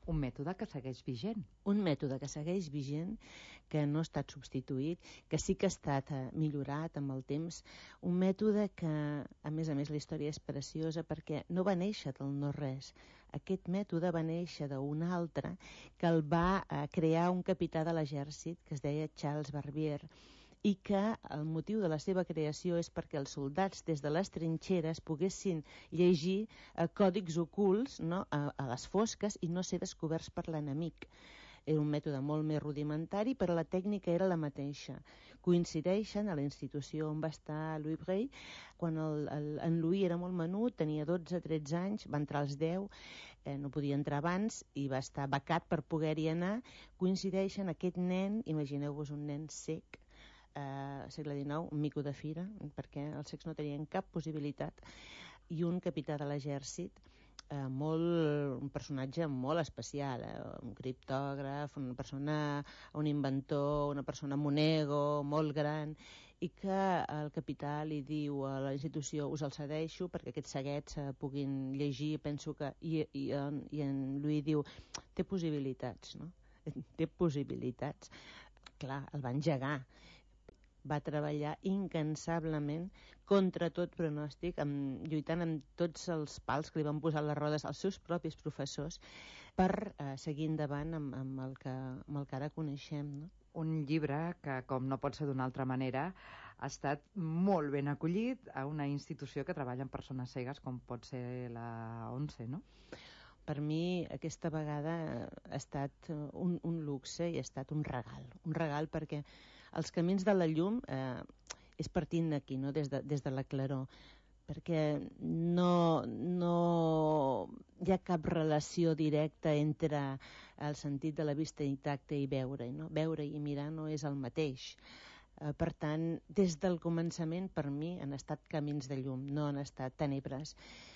Un mètode que segueix vigent. Un mètode que segueix vigent, que no ha estat substituït, que sí que ha estat millorat amb el temps. Un mètode que, a més, la història és preciosa perquè no va néixer del no-res. Aquest mètode va néixer d'un altre que el va crear un capità de l'exèrcit que es deia Charles Barbier, i que el motiu de la seva creació és perquè els soldats des de les trinxeres poguessin llegir còdics ocults, no? a les fosques i no ser descoberts per l'enemic. Era un mètode molt més rudimentari, però la tècnica era la mateixa. Coincideixen a la institució on va estar Louis Braille, quan en Louis era molt menut, tenia 12-13 anys, va entrar als 10, no podia entrar abans i va estar becat per poder-hi anar. Coincideixen aquest nen, imagineu-vos un nen cec, segle XIX, un mico de fira, perquè els cecs no tenien cap possibilitat, i un capità de l'exèrcit, un personatge molt especial, un criptògraf, un inventor, una persona monego, molt gran, i que el capità li diu a la institució: us el cedeixo perquè aquests ceguets puguin llegir. Penso que... I en Louis diu: té possibilitats, no? Té possibilitats. Clar, el va engegar. Va treballar incansablement contra tot pronòstic, lluitant amb tots els pals que li van posar les rodes als seus propis professors per seguir endavant amb el que ara coneixem, no? Un llibre que, com no pot ser d'una altra manera, ha estat molt ben acollit a una institució que treballa amb persones cegues, com pot ser la ONCE, no? Per mi aquesta vegada ha estat un luxe i ha estat un regal perquè els camins de la llum és partint d'aquí, no? des de la claror, perquè no hi ha cap relació directa entre el sentit de la vista i tacte i veure, no? Veure i mirar no és el mateix. Per tant, des del començament, per mi, han estat camins de llum, no han estat tenebres.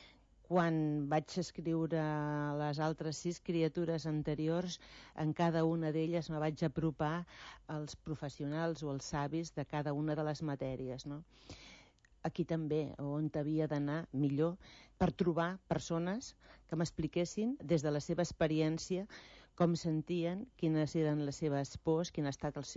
Quan vaig escriure les altres 6 criatures anteriors, en cada una d'elles me vaig apropar als professionals o als savis de cada una de les matèries, no? Aquí també, on havia d'anar millor, per trobar persones que m'expliquessin des de la seva experiència com sentien, quines eren les seves pors, quin ha estat el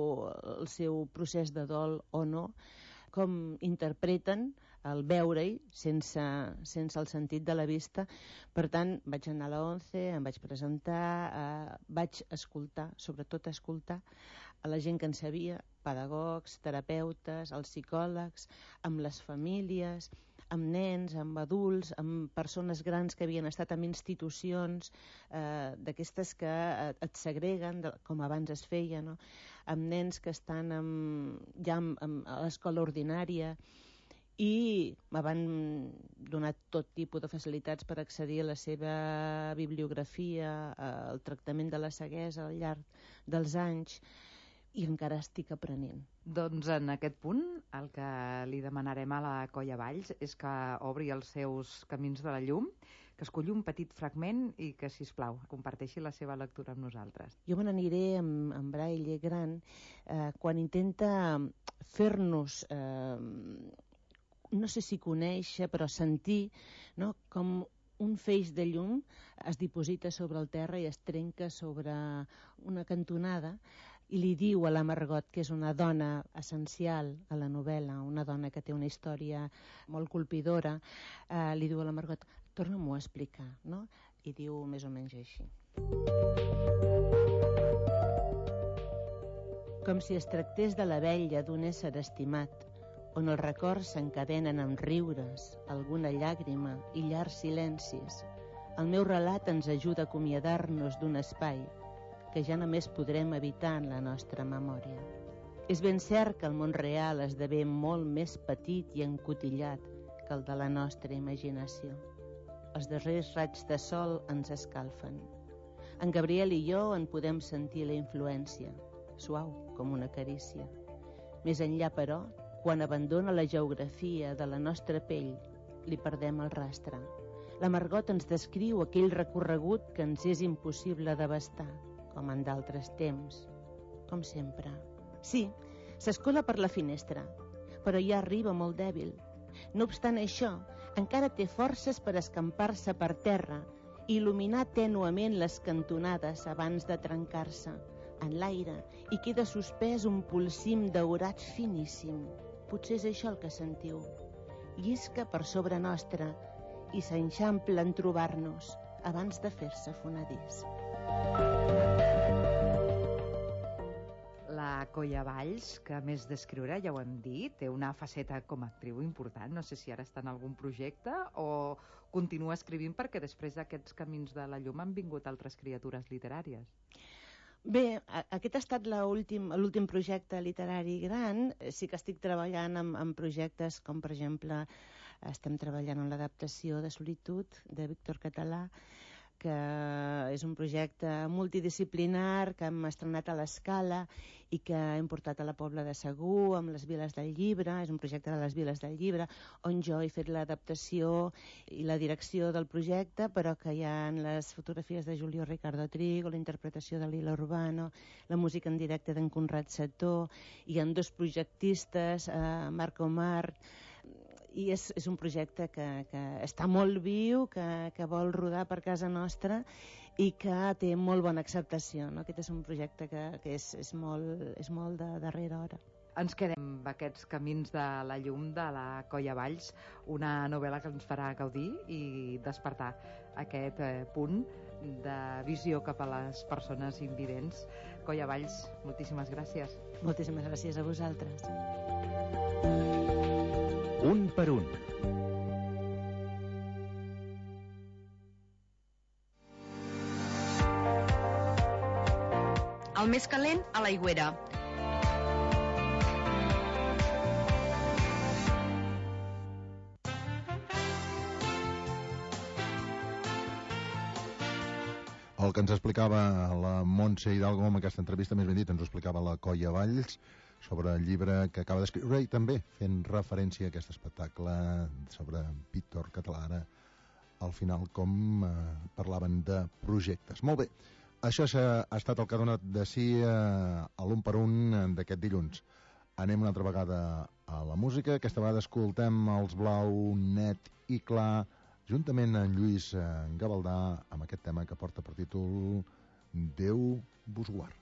seu procés de dol o no, com interpreten el veure-hi sense el sentit de la vista. Per tant, vaig anar a la ONCE, em vaig presentar, vaig escoltar, sobretot escoltar a la gent que en sabia, pedagogs, terapeutes, els psicòlegs, amb les famílies, amb nens, amb adults, amb persones grans que havien estat en institucions d'aquestes que et segreguen, com abans es feia, no? Amb nens que estan ja a l'escola ordinària, i me van donar tot tipus de facilitats per accedir a la seva bibliografia, al tractament de la ceguesa al llarg dels anys, i encara estic aprenent. Doncs en aquest punt el que li demanarem a la Colla Valls és que obri els seus camins de la llum, que escolli un petit fragment i que, sisplau, comparteixi la seva lectura amb nosaltres. Jo me n'aniré amb Braille gran quan intenta fer-nos no sé si conèixer, però sentir, no? Com un feix de llum es diposita sobre el terra i es trenca sobre una cantonada, i li diu a la Margot, que és una dona essencial a la novel·la, una dona que té una història molt colpidora, li diu a la Margot: torna-m'ho a explicar, no? I diu més o menys així: com si es tractés de la vella d'un ésser estimat, on els records s'encadenen amb riures, alguna llàgrima i llargs silencis. El meu relat ens ajuda a acomiadar-nos d'un espai que ja només podrem evitar en la nostra memòria. És ben cert que el món real esdevé molt més petit i encotillat que el de la nostra imaginació. Els darrers raigs de sol ens escalfen. En Gabriel i jo en podem sentir la influència, suau com una carícia. Més enllà, però, quan abandona la geografia de la nostra pell, li perdem el rastre. La Margot ens descriu aquell recorregut que ens és impossible d'abastar, com en d'altres temps, com sempre. Sí, s'escola per la finestra, però ja arriba molt dèbil. No obstant això, encara té forces per escampar-se per terra il·luminar tènuement les cantonades abans de trencar-se en l'aire i queda suspès un polsim daurat finíssim. Potser és això el que sentiu. Llisca per sobre nostre i s'enxampla en trobar-nos abans de fer-se fonedís. La Colla Valls, que a més d'escriure, ja ho hem dit, té una faceta com a actriu important. No sé si ara està en algun projecte o continua escrivint perquè després d'aquests camins de la llum han vingut altres criatures literàries. Bé, aquest ha estat l'últim projecte literari gran. Sí que estic treballant en projectes com, per exemple, estem treballant en l'adaptació de Solitud, de Víctor Català, que és un projecte multidisciplinar que hem estrenat a l'Escala i que hem portat a la Pobla de Segur amb les Viles del Llibre. És un projecte de les Viles del Llibre on jo he fet l'adaptació i la direcció del projecte, però que hi ha les fotografies de Julio Ricardo Trigo, la interpretació de Lila Urbano, la música en directe d'en Conrad Setó. Hi ha 2 projectistes, Marc Omar, i és un projecte que està molt viu, que vol rodar per casa nostra i que té molt bona acceptació, no? Aquest és un projecte que és molt de darrera hora. Ens quedem amb aquests camins de la llum de la Colla Valls, una novel·la que ens farà gaudir i despertar aquest punt de visió cap a les persones invidents. Colla Valls, moltíssimes gràcies. Moltíssimes gràcies a vosaltres. Un per un. El més calent a l'aigüera. El que ens explicava la Montse Hidalgo amb aquesta entrevista, més ben dit, ens ho explicava la Colla Valls sobre el llibre que acaba d'escriure i també fent referència a aquest espectacle sobre Víctor Català, al final com parlaven de projectes. Molt bé, això ha estat el que ha donat de si a l'un per un d'aquest dilluns. Anem una altra vegada a la música. Aquesta vegada escoltem els Blau net i clar, juntament amb Lluís Gavaldà, amb aquest tema que porta per títol Déu vos guard.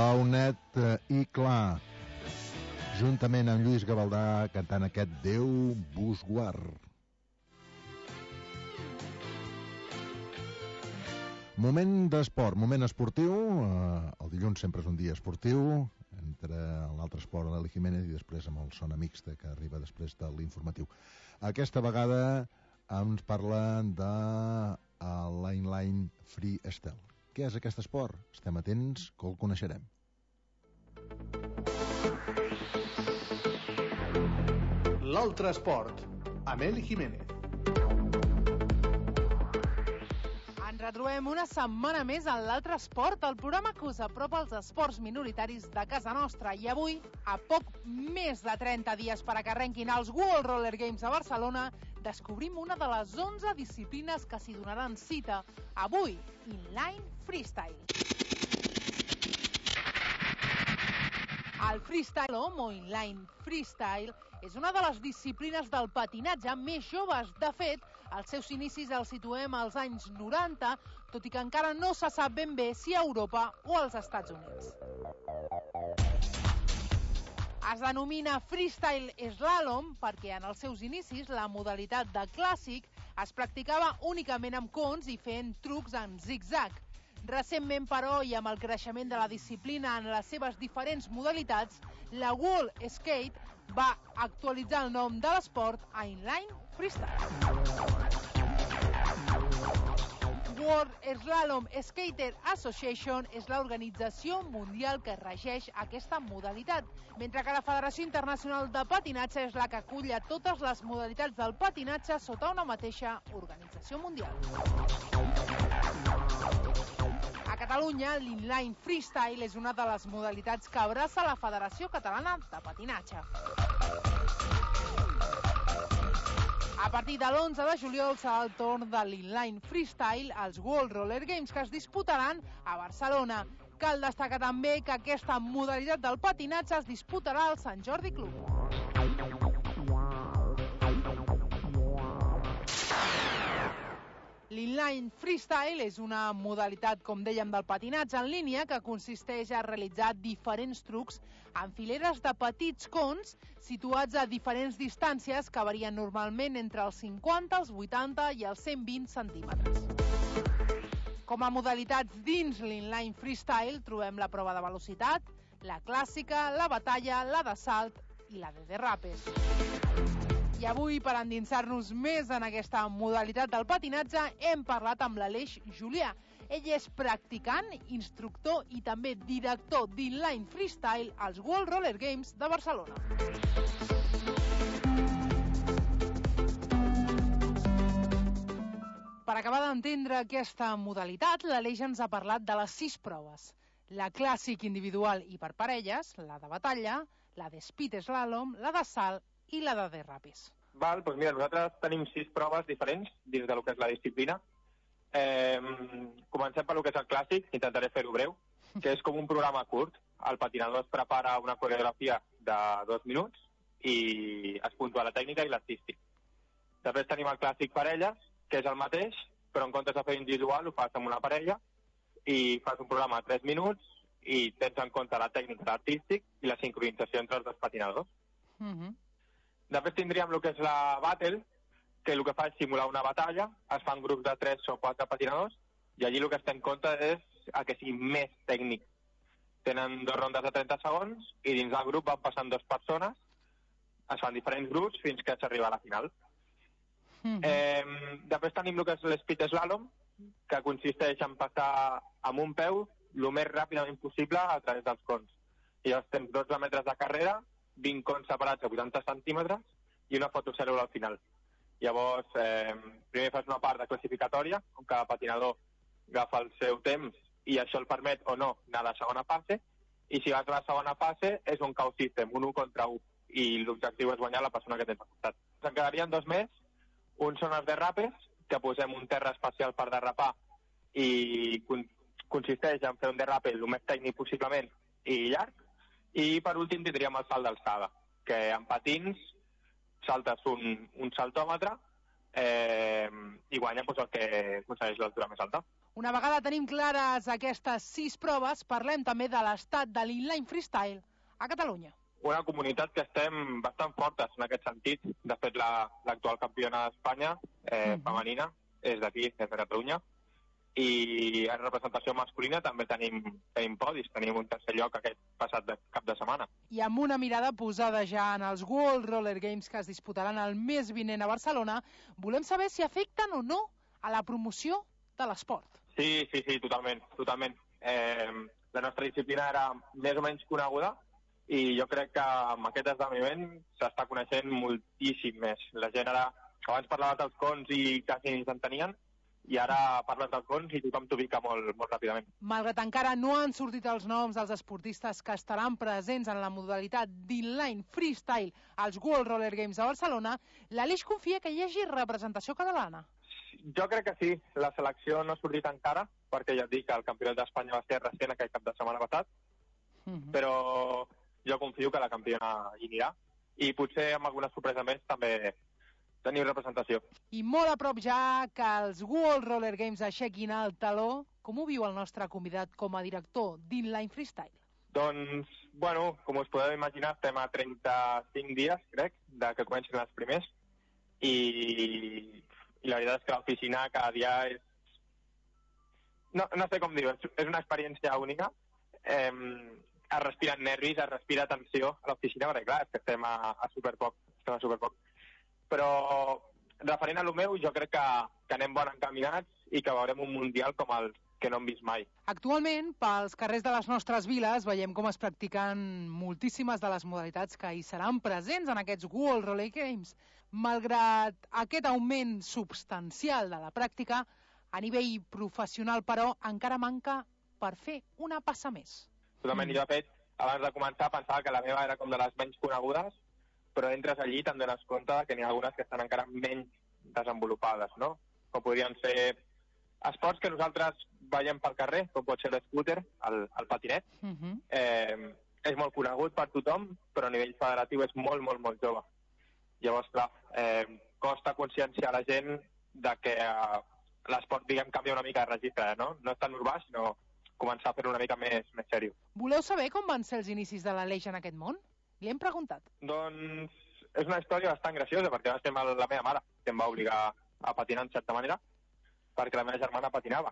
Plou net i clar, juntament amb Lluís Gavaldà cantant aquest Déu vos guard. Moment d'esport, moment esportiu. El dilluns sempre és un dia esportiu, entre l'altre esport l'Eli Jiménez i després amb el Sona Mixta que arriba després de l'informatiu. Aquesta vegada ens parla de l'inline freestyle. Què és aquest esport? Estem atents que el coneixerem. L'altre esport, amb Eli Jiménez. Ens retrobem una setmana més en l'altre esport, el programa que us apropa als esports minoritaris de casa nostra. I avui, a poc més de 30 dies per a que arrenquin els World Roller Games a Barcelona, descobrim una de les 11 disciplines que s'hi donaran cita. Avui, inline freestyle. El freestyle o inline freestyle és una de les disciplines del patinatge més joves. De fet, els seus inicis els situem als anys 90, tot i que encara no se sap ben bé si a Europa o als Estats Units. Es denomina freestyle slalom perquè en els seus inicis la modalitat de clàssic es practicava únicament amb cons i fent trucs en zig-zag. Recentment, però, i amb el creixement de la disciplina en les seves diferents modalitats, la World Skate va actualitzar el nom de l'esport a inline freestyle. World Slalom Skater Association és l'organització mundial que regeix aquesta modalitat, mentre que la Federació Internacional de Patinatge és la que acull a totes les modalitats del patinatge sota una mateixa organització mundial. A Catalunya, l'inline freestyle és una de les modalitats que abraça la Federació Catalana de Patinatge. A partir de l'11 de juliol serà el torn de l'inline freestyle als World Roller Games que es disputaran a Barcelona. Cal destacar també que aquesta modalitat del patinatge es disputarà al Sant Jordi Club. L'inline freestyle és una modalitat, com dèiem, del patinatge en línia que consisteix a realitzar diferents trucs en fileres de petits cons situats a diferents distàncies que varien normalment entre els 50, els 80 i els 120 centímetres. Com a modalitats dins l'inline freestyle trobem la prova de velocitat, la clàssica, la batalla, la de salt i la de derrapes. I avui, per endinsar-nos més en aquesta modalitat del patinatge, hem parlat amb l'Aleix Julià. Ell és practicant, instructor i també director d'inline freestyle als World Roller Games de Barcelona. Per acabar d'entendre aquesta modalitat, l'Aleix ens ha parlat de les 6 proves. La clàssic individual i per parelles, la de batalla, la de speed slalom, la de salt i la de derrapes. Val, doncs mira, nosaltres tenim 6 proves diferents dins del que és la disciplina. Comencem per lo que és el clàssic, intentaré fer-ho breu, que és com un programa curt. El patinador es prepara una coreografia de 2 minuts i es puntua la tècnica i l'artístic. Després tenim el clàssic parelles, que és el mateix, però en comptes de fer individual ho fas amb una parella i fas un programa de 3 minuts i tens en compte la tècnica l'artístic i la sincronització entre els dos patinadors. Després tindríem el que és la battle, que el que fa és simular una batalla, es fan grups de 3 o 4 patinadors, i allí el que es té en compte és que sigui més tècnic. Tenen 2 rondes de 30 segons, i dins del grup van passant 2 persones, es fan diferents grups fins que s'arriba a la final. Després tenim el que és l'speed slalom, que consisteix en passar amb un peu el més ràpidament possible a través dels cons. I llavors tens 12 metres de carrera, 20 cons separats a 80 centímetres i una fotocèl·lula al final. Llavors, primer fas una part de classificatòria, on cada patinador agafa el seu temps i això el permet o no anar a la segona fase, i si vas a la segona fase és un chaos system, un 1 contra 1, i l'objectiu és guanyar la persona que tens al costat. Se'n quedarien 2 més, un són els derrapes, que posem un terra especial per derrapar i consisteix en fer un derrape el més tècnic possiblement i llarg, i per últim tindríem el salt d'alçada, que en patins saltes un saltòmetre i guanya el que aconsegueix l'altura més alta. Una vegada tenim clares aquestes 6 proves, parlem també de l'estat de l'inline freestyle a Catalunya. Una comunitat que estem bastant fortes en aquest sentit. De fet, l'actual campiona d'Espanya, femenina, és d'aquí, és de Catalunya. I en representació masculina també tenim podis, tenim un tercer lloc aquest passat cap de setmana. I amb una mirada posada ja en els World Roller Games que es disputaran el mes vinent a Barcelona, volem saber si afecten o no a la promoció de l'esport. Sí, totalment. La nostra disciplina era més o menys coneguda i jo crec que amb aquest esdeveniment s'està coneixent moltíssim més. La gent ara, abans parlava dels cons i quasi ni s'entenien, i ara parles dels cons i tothom t'ubica molt ràpidament. Malgrat encara no han sortit els noms dels esportistes que estaran presents en la modalitat d'inline freestyle als World Roller Games de Barcelona, l'Aleix confia que hi hagi representació catalana. Jo crec que sí. La selecció no ha sortit encara, perquè ja et dic que el campionat d'Espanya va ser recent aquest cap de setmana passat, però jo confio que la campiona hi anirà i potser amb alguna sorpresa més també tenir representació. I molt a prop ja que els World Roller Games aixequin el taló, com ho viu el nostre convidat com a director d'inline freestyle? Doncs, bueno, com us podeu imaginar, estem a 35 dies, crec, de que comencin els primers, i la veritat és que l'oficina cada dia és... No sé com dir-ho, és una experiència única. Es respiren nervis, es respira tensió a l'oficina, perquè clar, és que estem a superpoc. Però, referent a lo meu, jo crec que anem bon encaminats i que veurem un mundial com el que no hem vist mai. Actualment, pels carrers de les nostres viles, veiem com es practiquen moltíssimes de les modalitats que hi seran presents en aquests World Roller Games. Malgrat aquest augment substancial de la pràctica, a nivell professional, però, encara manca per fer una passa més. Totalment, jo, de fet, abans de començar pensava que la meva era com de les menys conegudes, però entres allí i te'n dones compte que n'hi ha algunes que estan encara menys desenvolupades, no? Com podrien ser esports que nosaltres veiem pel carrer, com pot ser l'scooter, el patinet. És molt conegut per tothom, però a nivell federatiu és molt jove. Llavors, clar, costa conscienciar la gent de que l'esport, diguem, canvia una mica de registre, no? No és tan urbà, sinó començar a fer una mica més seriós. Voleu saber com van ser els inicis de l'Aleix en aquest món? Li hem preguntat. Doncs és una història bastant graciosa, perquè va ser la meva mare que em va obligar a patinar en certa manera, perquè la meva germana patinava.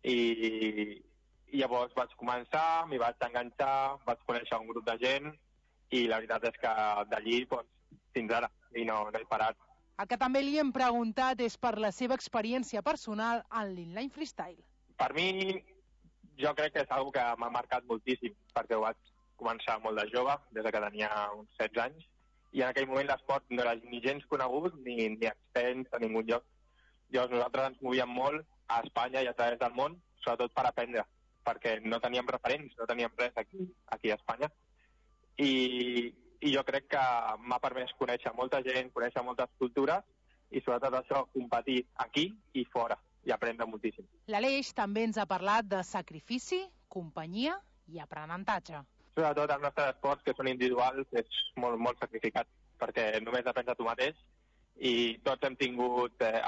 I llavors vaig començar, m'hi vaig enganxar, vaig conèixer un grup de gent, i la veritat és que d'allí fins ara, i no he parat. El que també li hem preguntat és per la seva experiència personal en l'inline freestyle. Per mi, jo crec que és una que m'ha marcat moltíssim, perquè ho vaig començar molt de jove, des que tenia uns 16 anys, i en aquell moment l'esport no era ni gens conegut, ni extens a ningun lloc. Llavors nosaltres ens movíem molt a Espanya i a través del món, sobretot per aprendre, perquè no teníem referents, no teníem res aquí a Espanya. I jo crec que m'ha permès conèixer molta gent, conèixer moltes cultures, i sobretot això, competir aquí i fora, i aprendre moltíssim. L'Aleix també ens ha parlat de sacrifici, companyia i aprenentatge. Sobretot els nostres esports, que són individuals, és molt sacrificat, perquè només depens de tu mateix, i tots hem tingut